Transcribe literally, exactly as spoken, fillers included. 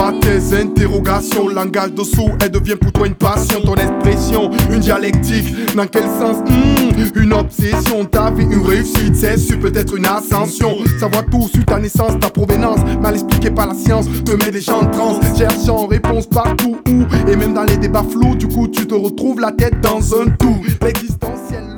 à tes interrogations. Langage dessous, elle devient pour toi une passion. Ton expression, une dialectique. Dans quel sens? Mmh, une obsession. Ta vie, une réussite, c'est su peut-être une ascension. Savoir tout sur ta naissance, ta provenance, mal expliqué par la science, te met les gens en transe. Cherchant réponse partout où, et même dans les débats flous. Du coup tu te retrouves la tête dans un tout. L'existentiel.